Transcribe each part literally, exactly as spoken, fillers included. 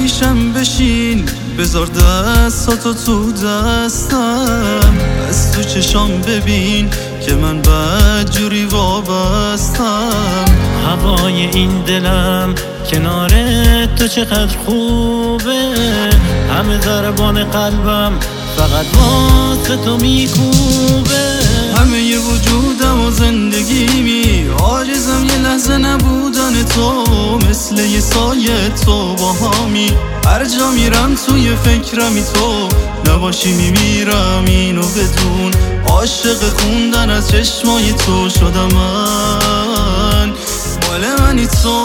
پیشم بشین، بذار دستاتو تو دستم، از تو چشام ببین که من بدجوری وابستم. هوای این دلم کنار تو چقدر خوبه، همه ضربان قلبم فقط واسه تو میکوبه. همه وجودم و زندگیمی عاجزم یه لحظه نبودن تو، مثل یه سایه تو باهامی، هر جا میرم توی فکرمی تو نباشی میمیرم اینو بدون. عاشق خوندن از چشمای تو شدم من، مال منی تو.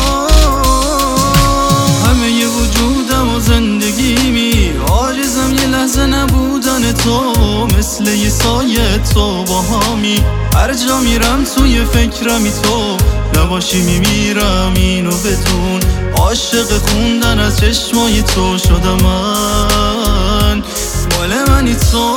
همه ی وجودم و زندگیمی عاجزم یه لحظه نبودن تو، مثل یه سایه تو باهامی، هر جا میرم توی فکرمی تو نباشی میمیرم اینو بدون. عاشق خوندن از چشمای تو شدم من، مال منی تو.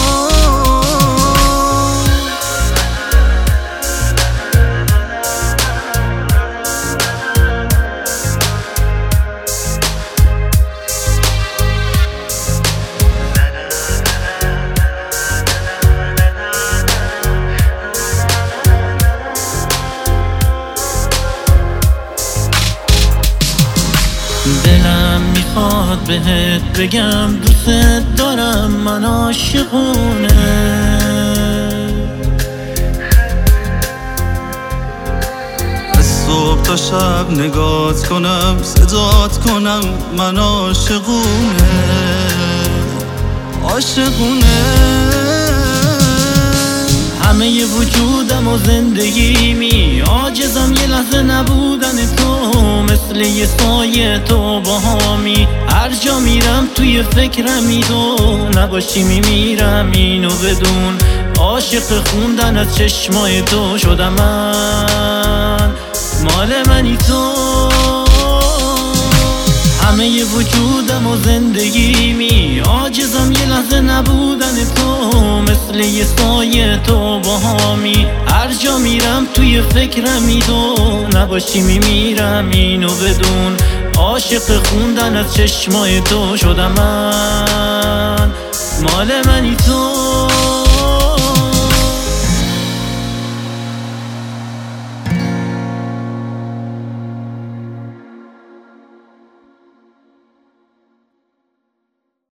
دلم میخواد بهت بگم دوست دارم، من عاشقونه. از صبح تا شب نگات کنم، صدات کنم، من عاشقونه، عاشقونه. همه ی وجودم و زندگیمی عاجزم یه لحظه نبودن تو، مثل یه سایه تو باهامی، هر جا میرم توی فکرمی تو نباشی میمیرم اینو بدون. عاشق خوندن از چشمای تو شدم من، مال منی تو. همه ی وجودم و زندگیمی عاجزم یه لحظه نبودن تو، مثل یه سایه تو باهامی، هر جا میرم توی فکرمی تو نباشی میمیرم اینو بدون. عاشق خوندن از چشمای تو شدم من، مال منی تو.